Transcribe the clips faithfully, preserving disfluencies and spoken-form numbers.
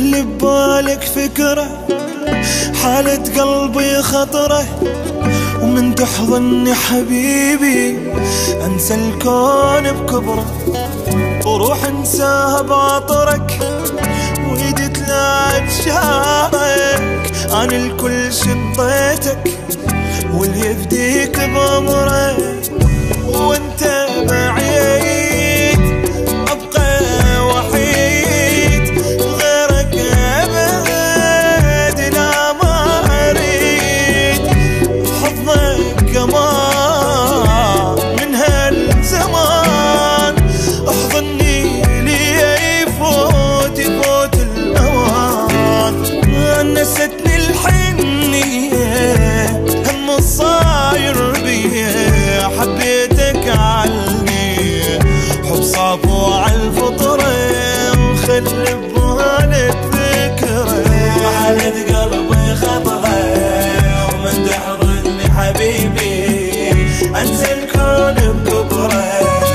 خلي ببالك فكرة، حالة قلبي خطرة، ومن تحضني حبيبي انسى الكون بكبره، وروح انساها بعطرك، وايدي تلاعب شعرك، انا الكل شطيتك واللي يفديك بامرك، وانت بعيد ابقى وحيد، غيرك ابد لا ما اريد، حضنك كمان من هالزمان، احضني لي يفوت يفوت الاوان، نستني الحنيه هم الصاير بيه، حبيتك علني حب صافو عالفطره، وخلي ببالك فكره، وحالة قلبي خطره، ومن تحضني حبيبي انسى الكون بكبره.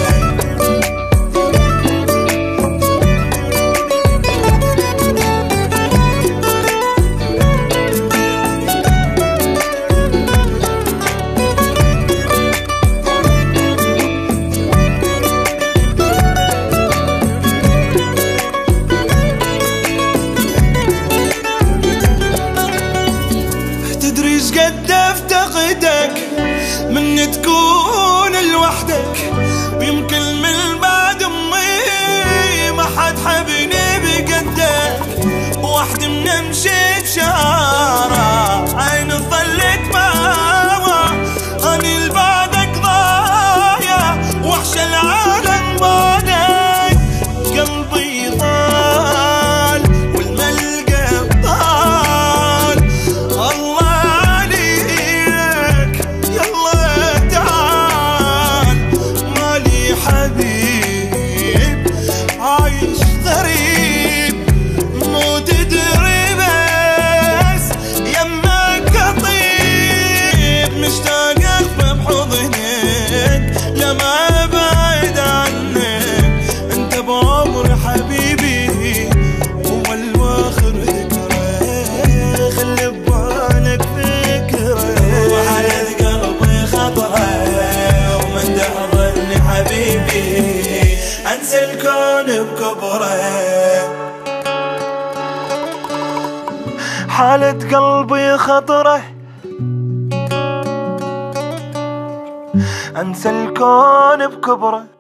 قد افتقدك من تكون لوحدك، ويمكن من بعد امي ما حد حبني بقدك، وحدي من مشيت شارع عين ظلت ماما، اني لبعدك ضايع وحش العالم بعدك، قلبي ضال والملقى ضال، الله حبيب عايش غريب مو تدري بس يمك قطيب، مشتاق افهم حضنك لما ابعد عنك، انت بعمر حبيبي هو الواخر ذكرى، خلي ببالك فكرة، وحالة قلبي خطرة، ومن تحضني حبيبي انسى الكون بكبره، حالة قلبي خطرة، انسى الكون بكبره.